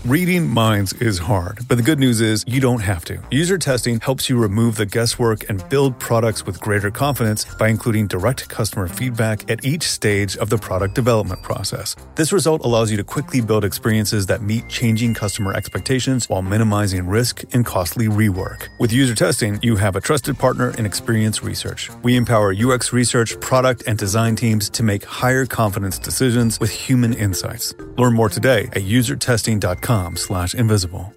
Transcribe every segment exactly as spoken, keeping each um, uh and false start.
Reading minds is hard, but the good news is you don't have to. User testing helps you remove the guesswork and build products with greater confidence by including direct customer feedback at each stage of the product development process. This result allows you to quickly build experiences that meet changing customer expectations while minimizing risk and costly rework. With user testing, you have a trusted partner in Experience Research. We empower U X research, product, and design teams to make higher confidence decisions with human insights. Learn more today at user testing dot com slash invisible.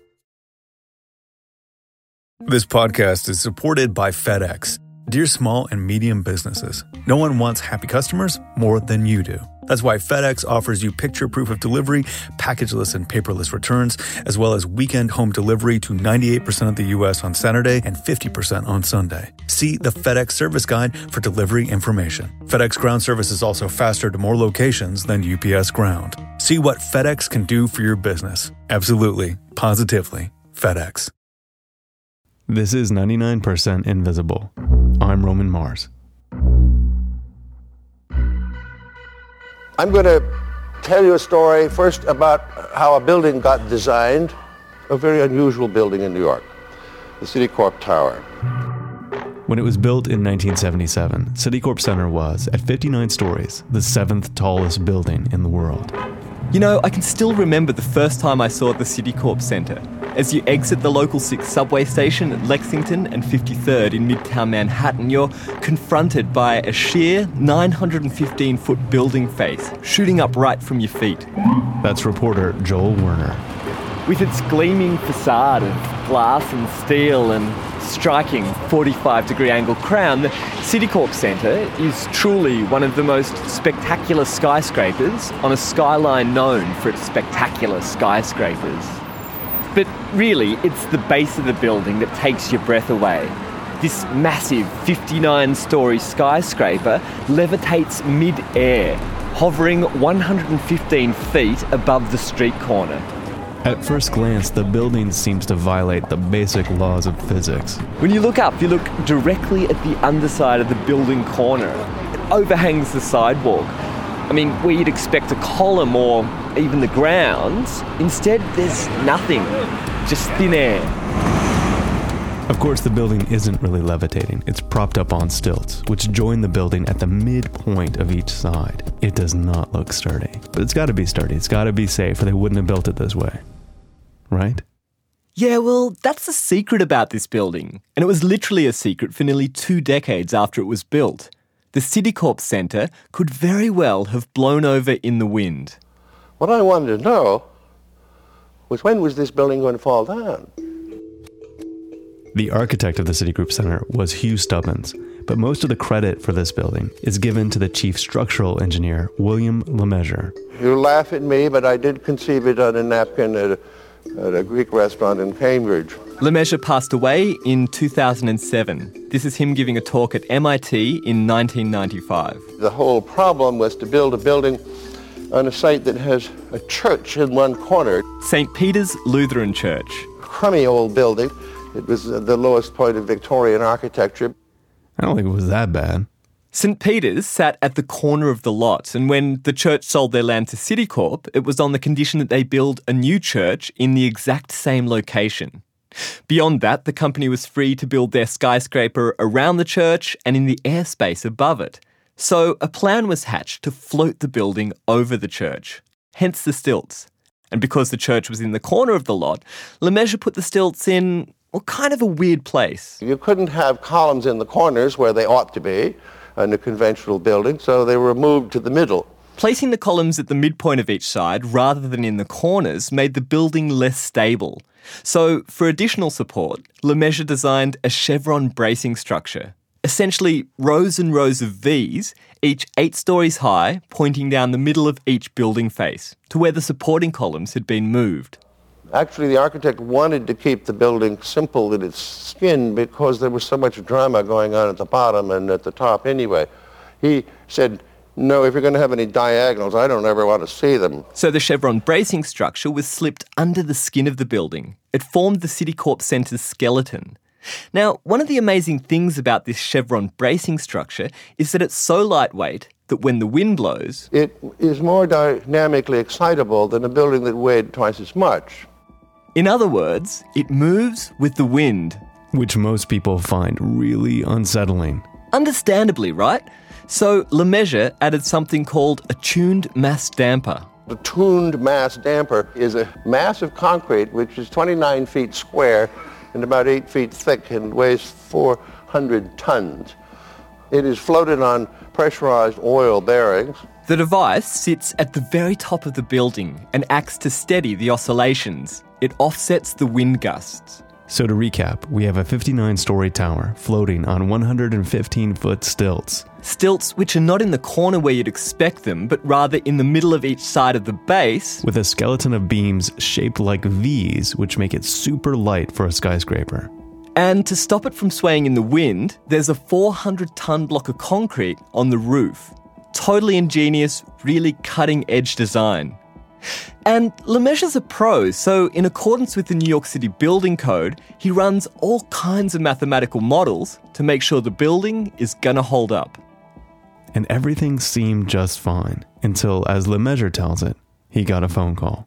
This podcast is supported by FedEx. Dear small and medium businesses, no one wants happy customers more than you do. That's why FedEx offers you picture proof of delivery, packageless and paperless returns, as well as weekend home delivery to ninety-eight percent of the U S on Saturday and fifty percent on Sunday. See the FedEx service guide for delivery information. FedEx Ground service is also faster to more locations than U P S Ground. See what FedEx can do for your business. Absolutely, positively, FedEx. This is ninety-nine percent Invisible. I'm Roman Mars. I'm going to tell you a story first about how a building got designed, a very unusual building in New York, the Citicorp Tower. When it was built in nineteen seventy-seven, Citicorp Center was, at fifty-nine stories, the seventh tallest building in the world. You know, I can still remember the first time I saw the Citicorp Center. As you exit the local six subway station at Lexington and fifty-third in Midtown Manhattan, you're confronted by a sheer nine hundred fifteen foot building face shooting up right from your feet. That's reporter Joel Werner. With its gleaming facade of glass and steel and striking forty-five degree angle crown, the Citicorp Center is truly one of the most spectacular skyscrapers on a skyline known for its spectacular skyscrapers. But really, it's the base of the building that takes your breath away. This massive fifty-nine story skyscraper levitates mid-air, hovering one hundred fifteen feet above the street corner. At first glance, the building seems to violate the basic laws of physics. When you look up, you look directly at the underside of the building corner. It overhangs the sidewalk. I mean, where you'd expect a column or even the grounds, instead there's nothing, just thin air. Of course, the building isn't really levitating. It's propped up on stilts, which join the building at the midpoint of each side. It does not look sturdy, but it's got to be sturdy. It's got to be safe, or they wouldn't have built it this way. Right? Yeah, well, that's the secret about this building. And it was literally a secret for nearly two decades after it was built. The Citicorp Center could very well have blown over in the wind. What I wanted to know was, when was this building going to fall down? The architect of the Citigroup Center was Hugh Stubbins, but most of the credit for this building is given to the chief structural engineer, William Lemessurier. You laugh at me, but I did conceive it on a napkin at a, at a Greek restaurant in Cambridge. Lemessurier passed away in two thousand seven. This is him giving a talk at M I T in nineteen ninety-five. The whole problem was to build a building on a site that has a church in one corner. Saint Peter's Lutheran Church. Crummy old building. It was the lowest point of Victorian architecture. I don't think it was that bad. Saint Peter's sat at the corner of the lot, and when the church sold their land to Citicorp, it was on the condition that they build a new church in the exact same location. Beyond that, the company was free to build their skyscraper around the church and in the airspace above it. So a plan was hatched to float the building over the church, hence the stilts. And because the church was in the corner of the lot, Lemessurier put the stilts in, well, kind of a weird place. You couldn't have columns in the corners where they ought to be in a conventional building, so they were moved to the middle. Placing the columns at the midpoint of each side rather than in the corners made the building less stable. So, for additional support, Lemessurier designed a chevron bracing structure. Essentially, rows and rows of V's, each eight stories high, pointing down the middle of each building face, to where the supporting columns had been moved. Actually, the architect wanted to keep the building simple in its skin because there was so much drama going on at the bottom and at the top anyway. He said, no, if you're going to have any diagonals, I don't ever want to see them. So the chevron bracing structure was slipped under the skin of the building. It formed the Citicorp Center's skeleton. Now, one of the amazing things about this chevron bracing structure is that it's so lightweight that when the wind blows... It is more dynamically excitable than a building that weighed twice as much. In other words, it moves with the wind. Which most people find really unsettling. Understandably, right? So Lemessurier added something called a tuned mass damper. The tuned mass damper is a mass of concrete which is twenty-nine feet square and about eight feet thick and weighs four hundred tons. It is floated on pressurized oil bearings. The device sits at the very top of the building and acts to steady the oscillations. It offsets the wind gusts. So to recap, we have a fifty-nine-story tower floating on one hundred fifteen foot stilts. Stilts which are not in the corner where you'd expect them, but rather in the middle of each side of the base. With a skeleton of beams shaped like V's, which make it super light for a skyscraper. And to stop it from swaying in the wind, there's a four hundred ton block of concrete on the roof. Totally ingenious, really cutting-edge design. And Lemessurier's a pro, so in accordance with the New York City Building Code, he runs all kinds of mathematical models to make sure the building is gonna hold up. And everything seemed just fine, until, as Lemessurier tells it, he got a phone call.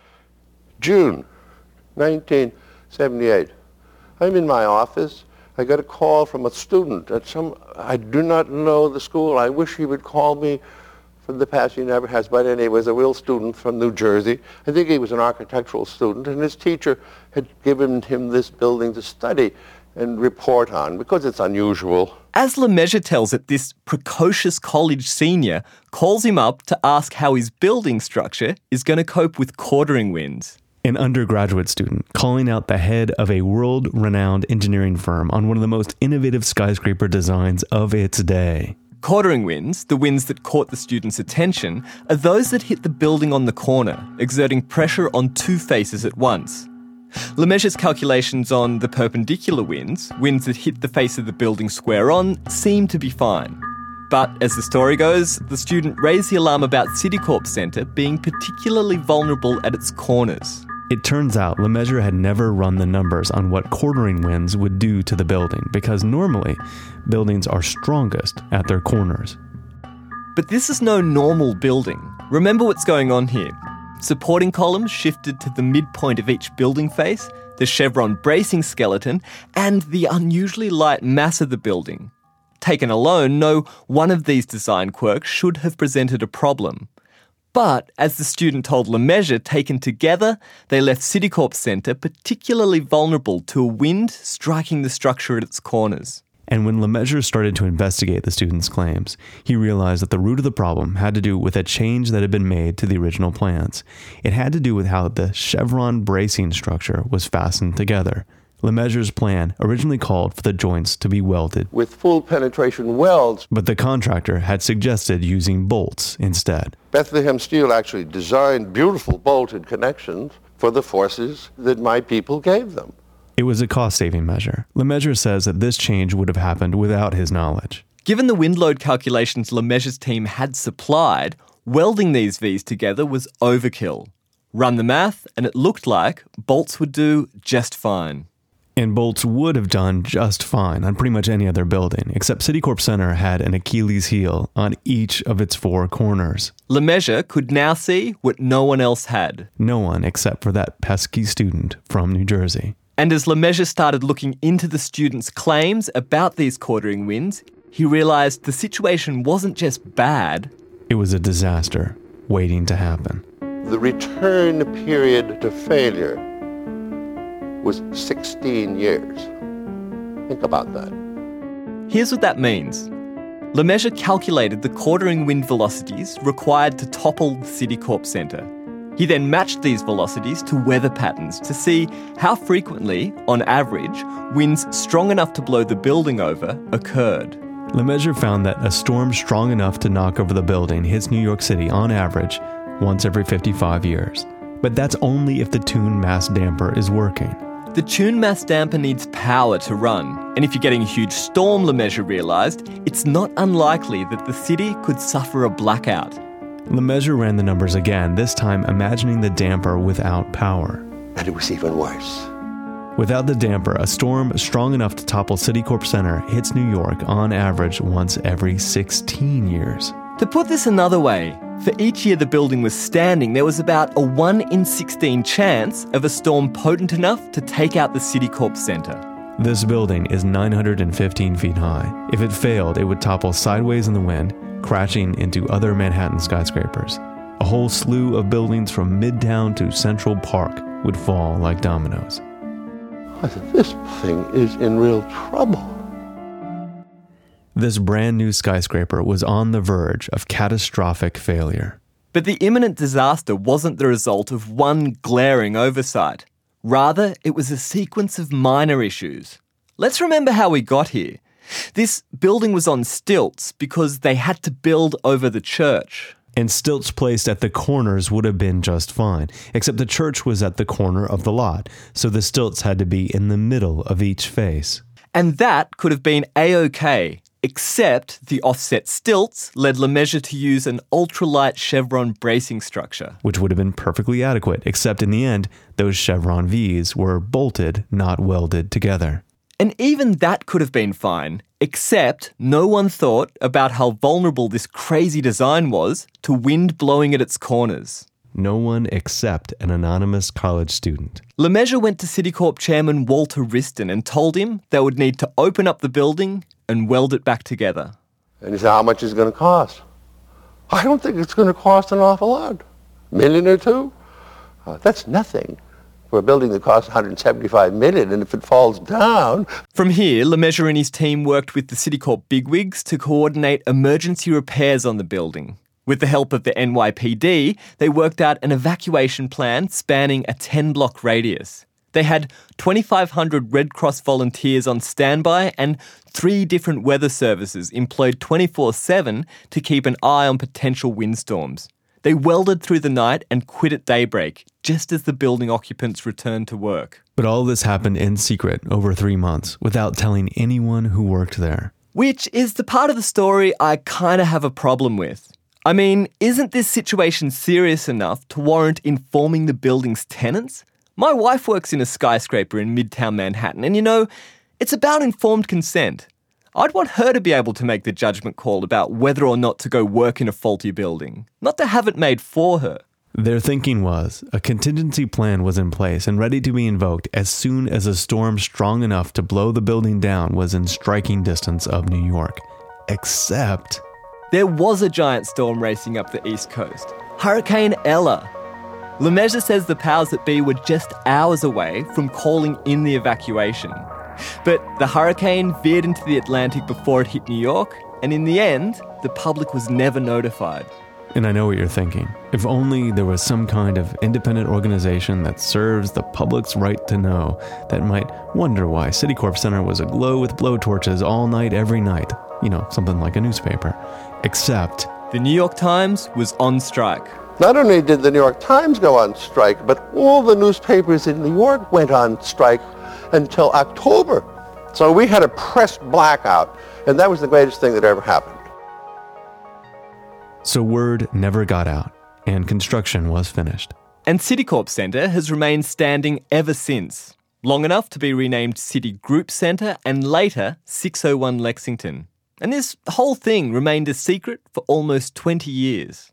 June nineteen seventy-eight. I'm in my office. I got a call from a student at some, I do not know the school. I wish he would call me. For the past, he never has, but anyway, he was a real student from New Jersey. I think he was an architectural student, and his teacher had given him this building to study and report on, because it's unusual. As Lemessurier tells it, this precocious college senior calls him up to ask how his building structure is going to cope with quartering winds. An undergraduate student calling out the head of a world-renowned engineering firm on one of the most innovative skyscraper designs of its day. Quartering winds, the winds that caught the student's attention, are those that hit the building on the corner, exerting pressure on two faces at once. Lemessurier's calculations on the perpendicular winds, winds that hit the face of the building square on, seem to be fine. But as the story goes, the student raised the alarm about Citicorp Center being particularly vulnerable at its corners. It turns out Lemessurier had never run the numbers on what quartering winds would do to the building, because normally buildings are strongest at their corners. But this is no normal building. Remember what's going on here. Supporting columns shifted to the midpoint of each building face, the chevron bracing skeleton, and the unusually light mass of the building. Taken alone, no one of these design quirks should have presented a problem. But, as the student told Lemessurier, taken together, they left Citicorp Center particularly vulnerable to a wind striking the structure at its corners. And when Lemessurier started to investigate the student's claims, he realized that the root of the problem had to do with a change that had been made to the original plans. It had to do with how the chevron bracing structure was fastened together. Lemessurier's plan originally called for the joints to be welded with full penetration welds, but the contractor had suggested using bolts instead. Bethlehem Steel actually designed beautiful bolted connections for the forces that my people gave them. It was a cost-saving measure. Lemessurier says that this change would have happened without his knowledge. Given the wind load calculations Lemessurier's team had supplied, welding these V's together was overkill. Run the math, and it looked like bolts would do just fine. And bolts would have done just fine on pretty much any other building, except Citicorp Center had an Achilles heel on each of its four corners. Lemessurier could now see what no one else had. No one except for that pesky student from New Jersey. And as Lemessurier started looking into the student's claims about these quartering winds, he realized the situation wasn't just bad. It was a disaster waiting to happen. The return period to failure was sixteen years. Think about that. Here's what that means. Lemessurier calculated the quartering wind velocities required to topple the Citicorp Center. He then matched these velocities to weather patterns to see how frequently, on average, winds strong enough to blow the building over occurred. Lemessurier found that a storm strong enough to knock over the building hits New York City on average once every fifty-five years. But that's only if the tuned mass damper is working. The tuned mass damper needs power to run, and if you're getting a huge storm, Lemessurier realised, it's not unlikely that the city could suffer a blackout. Lemessurier ran the numbers again, this time imagining the damper without power. And it was even worse. Without the damper, a storm strong enough to topple Citicorp Center hits New York on average once every sixteen years. To put this another way, for each year the building was standing, there was about a one in sixteen chance of a storm potent enough to take out the Citicorp Centre. This building is nine hundred fifteen feet high. If it failed, it would topple sideways in the wind, crashing into other Manhattan skyscrapers. A whole slew of buildings from Midtown to Central Park would fall like dominoes. I said, this thing is in real trouble. This brand new skyscraper was on the verge of catastrophic failure. But the imminent disaster wasn't the result of one glaring oversight. Rather, it was a sequence of minor issues. Let's remember how we got here. This building was on stilts because they had to build over the church. And stilts placed at the corners would have been just fine, except the church was at the corner of the lot, so the stilts had to be in the middle of each face. And that could have been A-OK, except the offset stilts led Lemessurier to use an ultralight chevron bracing structure. Which would have been perfectly adequate, except in the end, those chevron V's were bolted, not welded together. And even that could have been fine, except no one thought about how vulnerable this crazy design was to wind blowing at its corners. No one except an anonymous college student. Lemessurier went to Citicorp chairman Walter Wriston and told him they would need to open up the building and weld it back together. And he said, how much is it going to cost? I don't think it's going to cost an awful lot. A million or two? Uh, that's nothing for a building that costs one hundred seventy-five million dollars, and if it falls down... From here, Lemessurier and his team worked with the Citicorp bigwigs to coordinate emergency repairs on the building. With the help of the N Y P D, they worked out an evacuation plan spanning a ten-block radius. They had twenty-five hundred Red Cross volunteers on standby and three different weather services employed twenty-four seven to keep an eye on potential windstorms. They welded through the night and quit at daybreak, just as the building occupants returned to work. But all this happened in secret over three months without telling anyone who worked there. Which is the part of the story I kind of have a problem with. I mean, isn't this situation serious enough to warrant informing the building's tenants? My wife works in a skyscraper in Midtown Manhattan, and you know, it's about informed consent. I'd want her to be able to make the judgment call about whether or not to go work in a faulty building, not to have it made for her. Their thinking was a contingency plan was in place and ready to be invoked as soon as a storm strong enough to blow the building down was in striking distance of New York. Except... there was a giant storm racing up the East Coast, Hurricane Ella. Lemessurier says the powers that be were just hours away from calling in the evacuation. But the hurricane veered into the Atlantic before it hit New York, and in the end, the public was never notified. And I know what you're thinking. If only there was some kind of independent organization that serves the public's right to know, that might wonder why Citicorp Center was aglow with blowtorches all night, every night. You know, something like a newspaper. Except... the New York Times was on strike. Not only did the New York Times go on strike, but all the newspapers in New York went on strike until October. So we had a press blackout, and that was the greatest thing that ever happened. So word never got out, and construction was finished. And Citicorp Center has remained standing ever since, long enough to be renamed Citigroup Center and later six oh one Lexington. And this whole thing remained a secret for almost twenty years.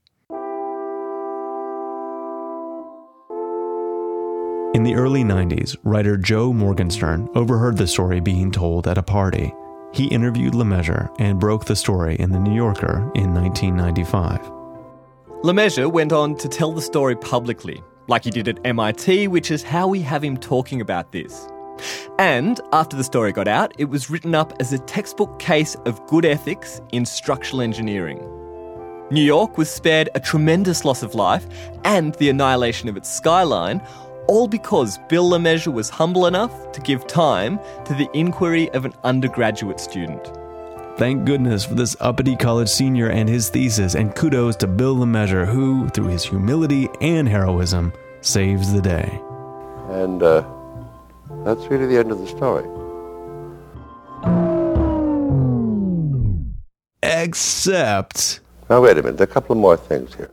In the early nineties, writer Joe Morgenstern overheard the story being told at a party. He interviewed Lemessurier and broke the story in The New Yorker in nineteen ninety-five. Lemessurier went on to tell the story publicly, like he did at M I T, which is how we have him talking about this. And after the story got out, it was written up as a textbook case of good ethics in structural engineering. New York was spared a tremendous loss of life and the annihilation of its skyline, all because Bill Lemessurier was humble enough to give time to the inquiry of an undergraduate student. Thank goodness for this uppity college senior and his thesis, and kudos to Bill Lemessurier, who, through his humility and heroism, saves the day. And uh, that's really the end of the story. Except... now wait a minute, there are a couple of more things here.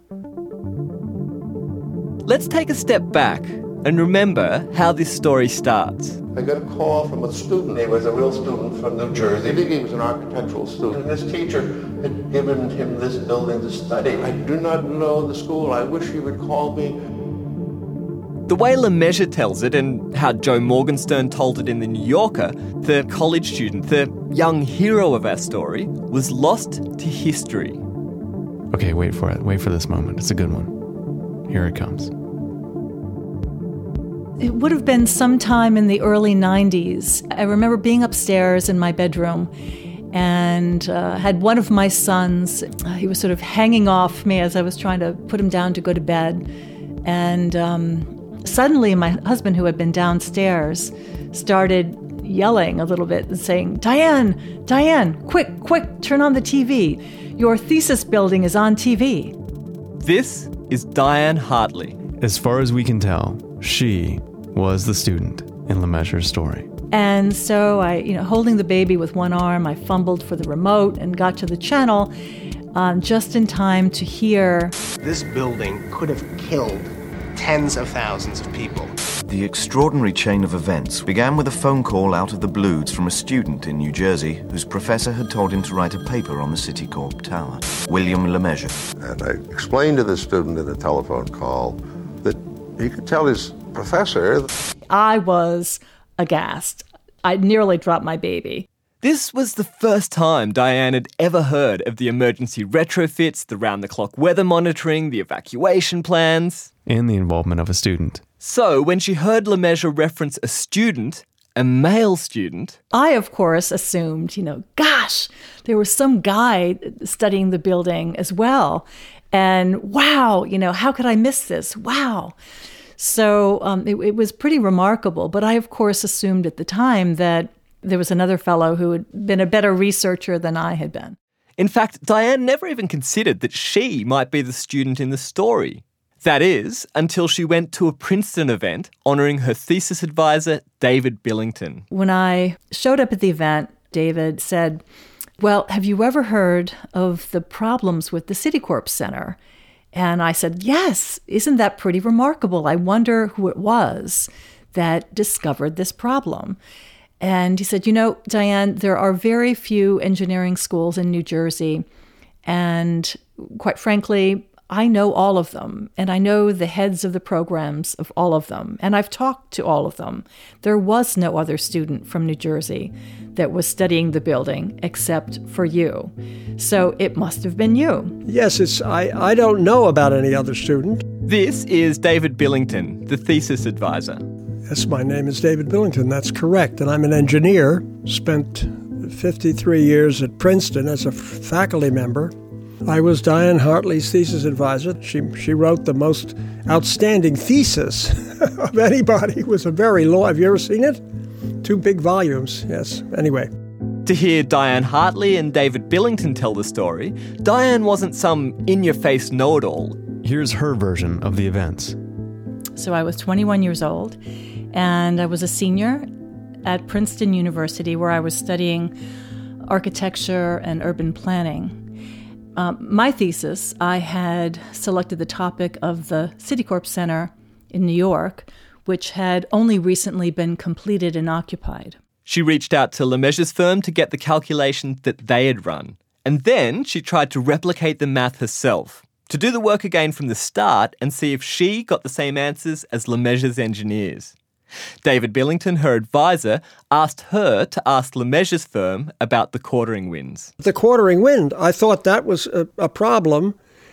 Let's take a step back and remember how this story starts. I got a call from a student. He was a real student from New Jersey. I think he was an architectural student. And this teacher had given him this building to study. I do not know the school. I wish he would call me. The way Lemessurier tells it, and how Joe Morgenstern told it in The New Yorker, the college student, the young hero of our story, was lost to history. Okay, wait for it. Wait for this moment. It's a good one. Here it comes. It would have been sometime in the early nineties. I remember being upstairs in my bedroom and uh, had one of my sons. Uh, he was sort of hanging off me as I was trying to put him down to go to bed. And um, suddenly my husband, who had been downstairs, started yelling a little bit and saying, Diane, Diane, quick, quick, turn on the T V. Your thesis building is on T V. This is Diane Hartley. As far as we can tell, she was the student in Lemesureur's story. And so I, you know, holding the baby with one arm, I fumbled for the remote and got to the channel um, just in time to hear. This building could have killed tens of thousands of people. The extraordinary chain of events began with a phone call out of the blues from a student in New Jersey whose professor had told him to write a paper on the Citicorp tower, William Lemessurier. And I explained to the student in the telephone call that he could tell his professor. I was aghast. I nearly dropped my baby. This was the first time Diane had ever heard of the emergency retrofits, the round-the-clock weather monitoring, the evacuation plans. And the involvement of a student. So when she heard Lemessurier reference a student, a male student... I, of course, assumed, you know, gosh, there was some guy studying the building as well. And wow, you know, how could I miss this? Wow. So um, it, it was pretty remarkable. But I, of course, assumed at the time that there was another fellow who had been a better researcher than I had been. In fact, Diane never even considered that she might be the student in the story. That is, until she went to a Princeton event honouring her thesis advisor, David Billington. When I showed up at the event, David said, well, have you ever heard of the problems with the Citicorp Center? And I said, yes, isn't that pretty remarkable? I wonder who it was that discovered this problem. And he said, you know, Diane, there are very few engineering schools in New Jersey. And quite frankly, I know all of them, and I know the heads of the programs of all of them, and I've talked to all of them. There was no other student from New Jersey that was studying the building except for you. So it must have been you. Yes, it's. I, I don't know about any other student. This is David Billington, the thesis advisor. Yes, my name is David Billington, that's correct, and I'm an engineer. Spent fifty-three years at Princeton as a faculty member. I was Diane Hartley's thesis advisor. She she wrote the most outstanding thesis of anybody. It was a very long, have you ever seen it? Two big volumes, yes. Anyway. To hear Diane Hartley and David Billington tell the story, Diane wasn't some in-your-face know-it-all. Here's her version of the events. So I was twenty-one years old, and I was a senior at Princeton University where I was studying architecture and urban planning. Um, my thesis, I had selected the topic of the Citicorp Center in New York, which had only recently been completed and occupied. She reached out to Lemessurier's firm to get the calculations that they had run. And then she tried to replicate the math herself, to do the work again from the start and see if she got the same answers as Lemessurier's engineers. David Billington, her advisor, asked her to ask Lemessurier's firm about the quartering winds. The quartering wind, I thought that was a, a problem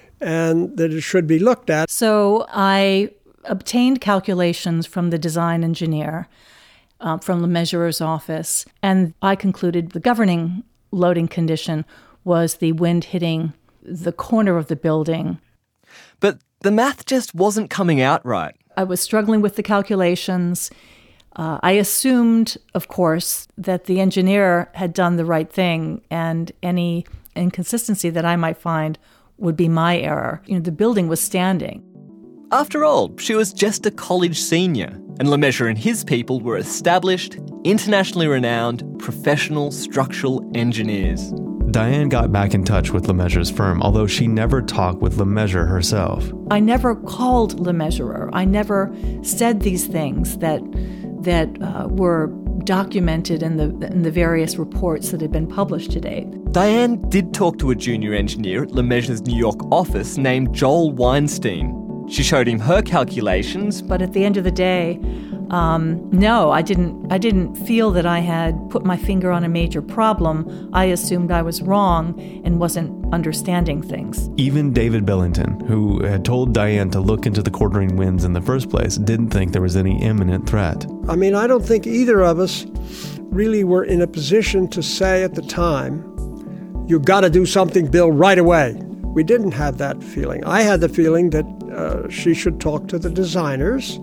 and that it should be looked at. So I obtained calculations from the design engineer uh, from Lemessurier's office, and I concluded the governing loading condition was the wind hitting the corner of the building. But the math just wasn't coming out right. I was struggling with the calculations. Uh, I assumed, of course, that the engineer had done the right thing, and any inconsistency that I might find would be my error. You know, the building was standing. After all, she was just a college senior, and Lemessurier and his people were established, internationally renowned, professional structural engineers. Diane got back in touch with Lemessurier's firm, although she never talked with Lemessurier herself. I never called Lemessurier. I never said these things that that uh, were documented in the in the various reports that had been published to date. Diane did talk to a junior engineer at Lemaisure's New York office named Joel Weinstein. She showed him her calculations. But at the end of the day, um, no, I didn't I didn't feel that I had put my finger on a major problem. I assumed I was wrong and wasn't understanding things. Even David Billington, who had told Diane to look into the quartering winds in the first place, didn't think there was any imminent threat. I mean, I don't think either of us really were in a position to say at the time, you've got to do something, Bill, right away. We didn't have that feeling. I had the feeling that uh, she should talk to the designers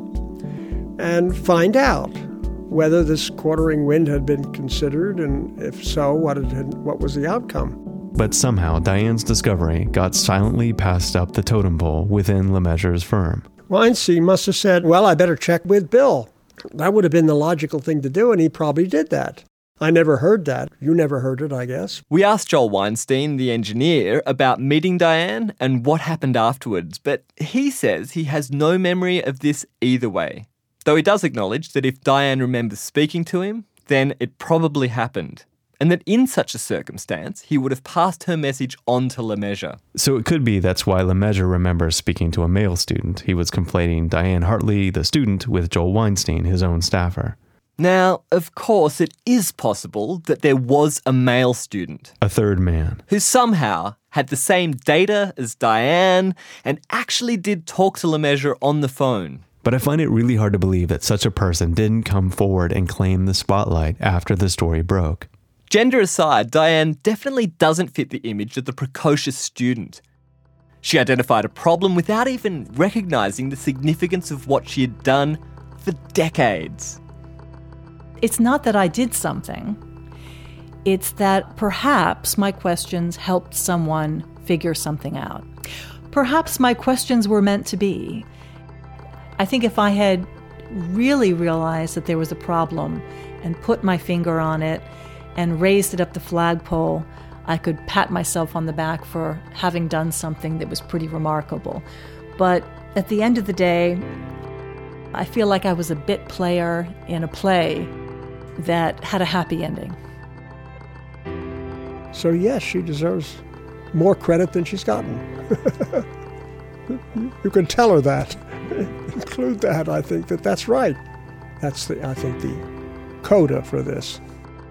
and find out whether this quartering wind had been considered, and if so, what it had, what was the outcome. But somehow, Diane's discovery got silently passed up the totem pole within Lemaisure's firm. Weinstein must have said, well, I better check with Bill. That would have been the logical thing to do, and he probably did that. I never heard that. You never heard it, I guess. We asked Joel Weinstein, the engineer, about meeting Diane and what happened afterwards, but he says he has no memory of this either way. Though he does acknowledge that if Diane remembers speaking to him, then it probably happened. And that in such a circumstance, he would have passed her message on to Lemaisure. So it could be that's why Lemaisure remembers speaking to a male student. He was conflating Diane Hartley, the student, with Joel Weinstein, his own staffer. Now, of course, it is possible that there was a male student. A third man. Who somehow had the same data as Diane and actually did talk to Lemaisure on the phone. But I find it really hard to believe that such a person didn't come forward and claim the spotlight after the story broke. Gender aside, Diane definitely doesn't fit the image of the precocious student. She identified a problem without even recognising the significance of what she had done for decades. It's not that I did something. It's that perhaps my questions helped someone figure something out. Perhaps my questions were meant to be. I think if I had really realized that there was a problem and put my finger on it and raised it up the flagpole, I could pat myself on the back for having done something that was pretty remarkable. But at the end of the day, I feel like I was a bit player in a play that had a happy ending. So yes, she deserves more credit than she's gotten. You can tell her that. Include that, I think that that's right. That's, the, I think, the coda for this.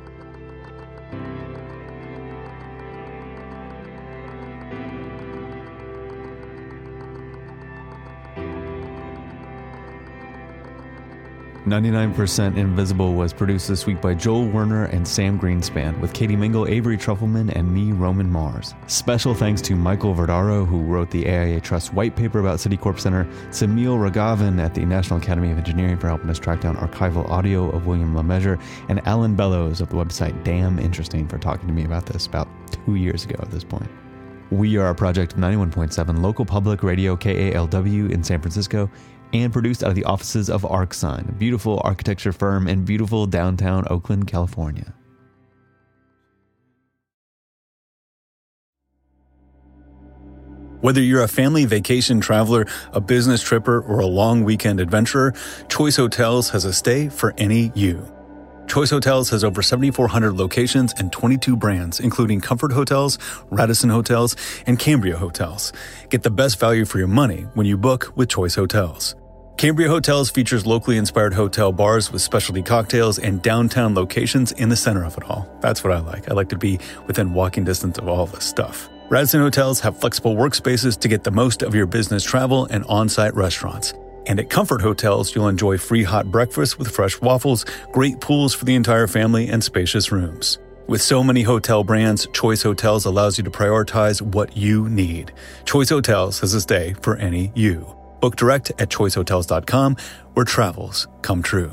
ninety-nine percent Invisible was produced this week by Joel Werner and Sam Greenspan, with Katie Mingle, Avery Trufelman, and me, Roman Mars. Special thanks to Michael Verdaro, who wrote the A I A Trust white paper about Citicorp Center, Samil Raghavan at the National Academy of Engineering for helping us track down archival audio of William Lemaisure, and Alan Bellows of the website Damn Interesting for talking to me about this about two years ago at this point. We are a project of ninety-one point seven local public radio K A L W in San Francisco, and produced out of the offices of ArcSign, a beautiful architecture firm in beautiful downtown Oakland, California. Whether you're a family vacation traveler, a business tripper, or a long weekend adventurer, Choice Hotels has a stay for any you. Choice Hotels has over seventy-four hundred locations and twenty-two brands, including Comfort Hotels, Radisson Hotels, and Cambria Hotels. Get the best value for your money when you book with Choice Hotels. Cambria Hotels features locally inspired hotel bars with specialty cocktails and downtown locations in the center of it all. That's what I like. I like to be within walking distance of all this stuff. Radisson Hotels have flexible workspaces to get the most of your business travel and on-site restaurants. And at Comfort Hotels, you'll enjoy free hot breakfast with fresh waffles, great pools for the entire family, and spacious rooms. With so many hotel brands, Choice Hotels allows you to prioritize what you need. Choice Hotels has a stay for any you. Book direct at choice hotels dot com, where travels come true.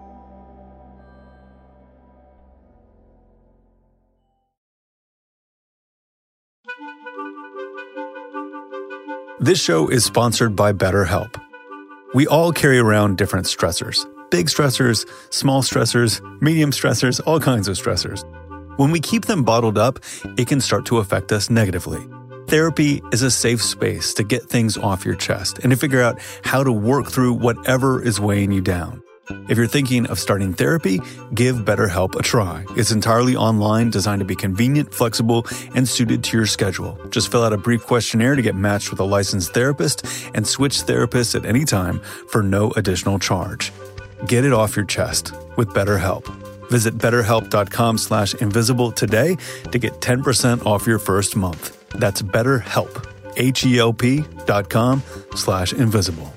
This show is sponsored by BetterHelp. We all carry around different stressors. Big stressors, small stressors, medium stressors, all kinds of stressors. When we keep them bottled up, it can start to affect us negatively. Therapy is a safe space to get things off your chest and to figure out how to work through whatever is weighing you down. If you're thinking of starting therapy, give BetterHelp a try. It's entirely online, designed to be convenient, flexible, and suited to your schedule. Just fill out a brief questionnaire to get matched with a licensed therapist and switch therapists at any time for no additional charge. Get it off your chest with BetterHelp. Visit betterhelp.com slash invisible today to get ten percent off your first month. That's BetterHelp, H-E-L-P dot com slash invisible.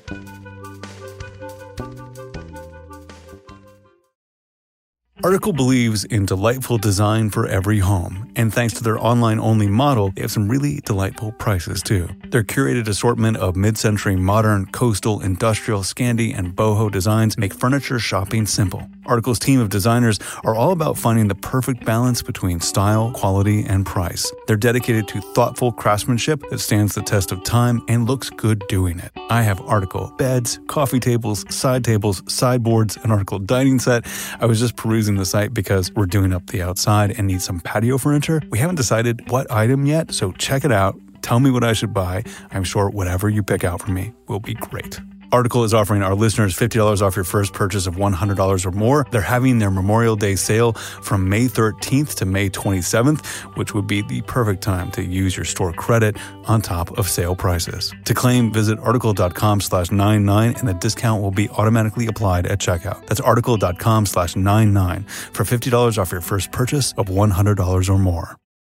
Article believes in delightful design for every home, and thanks to their online-only model, they have some really delightful prices too. Their curated assortment of mid-century modern, coastal, industrial, Scandi, and boho designs make furniture shopping simple. Article's team of designers are all about finding the perfect balance between style, quality, and price. They're dedicated to thoughtful craftsmanship that stands the test of time and looks good doing it. I have Article beds, coffee tables, side tables, sideboards, an Article dining set. I was just perusing the site because we're doing up the outside and need some patio furniture. We haven't decided what item yet, so check it out. Tell me what I should buy. I'm sure whatever you pick out for me will be great. Article is offering our listeners fifty dollars off your first purchase of one hundred dollars or more. They're having their Memorial Day sale from May thirteenth to May twenty-seventh, which would be the perfect time to use your store credit on top of sale prices. To claim, visit article.com slash 99 and the discount will be automatically applied at checkout. That's article.com slash 99 for fifty dollars off your first purchase of one hundred dollars or more.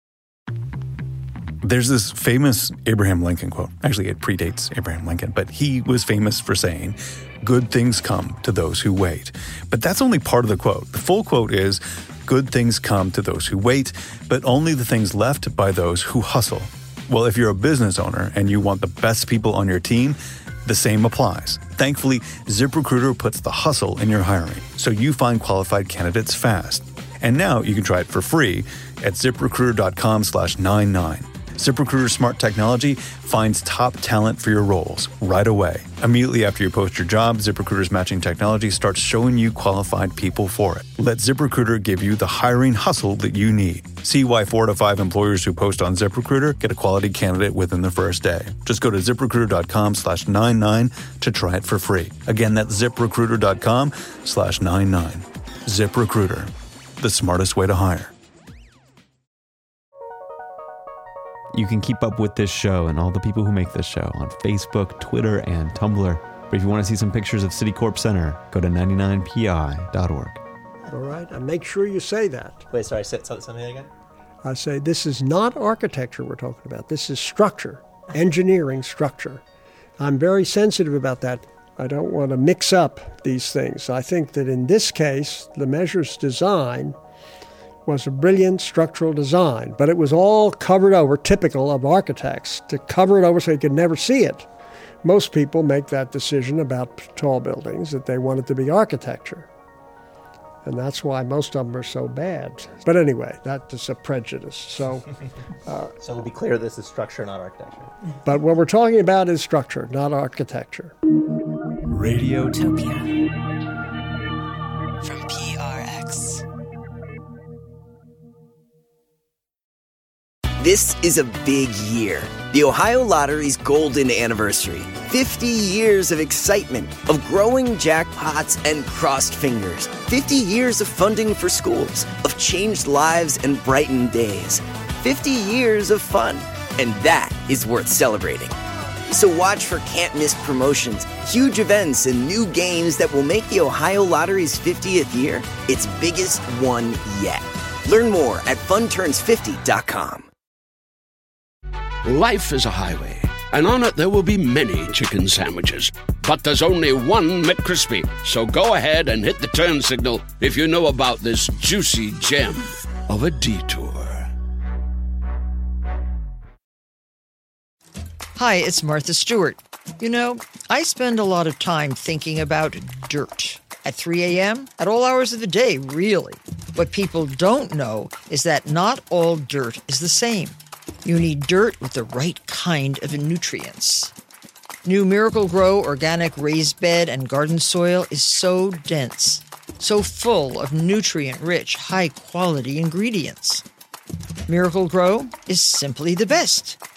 There's this famous Abraham Lincoln quote. Actually, it predates Abraham Lincoln, but he was famous for saying, "Good things come to those who wait." But that's only part of the quote. The full quote is, "Good things come to those who wait, but only the things left by those who hustle." Well, if you're a business owner and you want the best people on your team, the same applies. Thankfully, ZipRecruiter puts the hustle in your hiring, so you find qualified candidates fast. And now you can try it for free at ziprecruiter.com slash 99. ZipRecruiter's smart technology finds top talent for your roles right away. Immediately after you post your job, ZipRecruiter's matching technology starts showing you qualified people for it. Let ZipRecruiter give you the hiring hustle that you need. See why four to five employers who post on ZipRecruiter get a quality candidate within the first day. Just go to ziprecruiter.com slash 99 to try it for free. Again, that's ziprecruiter.com slash 99. ZipRecruiter, the smartest way to hire. You can keep up with this show and all the people who make this show on Facebook, Twitter, and Tumblr. But if you want to see some pictures of Citicorp Center, go to ninety-nine P I dot org. All right, and make sure you say that. Wait, sorry, say something again? I say this is not architecture we're talking about. This is structure, engineering structure. I'm very sensitive about that. I don't want to mix up these things. I think that in this case, the Measures design was a brilliant structural design, but it was all covered over, typical of architects, to cover it over so you could never see it. Most people make that decision about tall buildings, that they want it to be architecture. And that's why most of them are so bad. But anyway, that is a prejudice. So, uh, so we'll be clear this is structure, not architecture. But what we're talking about is structure, not architecture. Radiotopia from P R X. This is a big year. The Ohio Lottery's golden anniversary. fifty years of excitement, of growing jackpots and crossed fingers. fifty years of funding for schools, of changed lives and brightened days. fifty years of fun, and that is worth celebrating. So watch for can't-miss promotions, huge events, and new games that will make the Ohio Lottery's fiftieth year its biggest one yet. Learn more at fun turns fifty dot com. Life is a highway, and on it there will be many chicken sandwiches. But there's only one McCrispy, so go ahead and hit the turn signal if you know about this juicy gem of a detour. Hi, it's Martha Stewart. You know, I spend a lot of time thinking about dirt. At three a.m., at all hours of the day, really. What people don't know is that not all dirt is the same. You need dirt with the right kind of nutrients. New Miracle-Gro organic raised bed and garden soil is so dense, so full of nutrient-rich, high-quality ingredients. Miracle-Gro is simply the best.